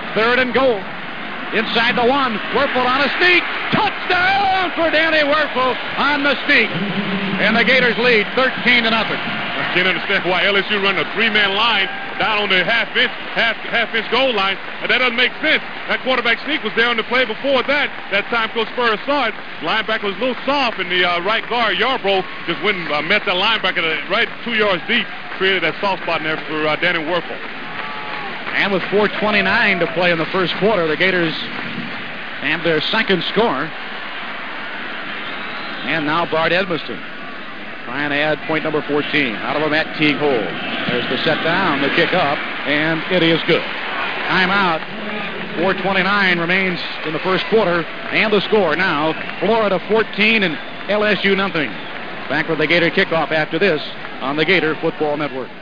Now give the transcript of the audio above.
Third and goal. Inside the 1. Werfel on a sneak. Touchdown for Danny Werfel on the sneak. And the Gators lead 13-0. I can't understand why LSU run a 3-man line down on the half-inch goal line. That doesn't make sense. That quarterback sneak was there on the play before that. That time Coach Spurrier saw it. Linebacker was a little soft, and the right guard, Yarbrough, just went and met that linebacker right 2 yards deep, created that soft spot in there for Danny Werfel. And with 4:29 to play in the first quarter, the Gators have their second score. And now Bart Edmiston trying to add point number 14 out of a Matt Teague hole. There's the set down, the kick up, and it is good. Timeout. 4:29 remains in the first quarter, and the score now, Florida 14 and LSU nothing. Back with the Gator kickoff after this on the Gator Football Network.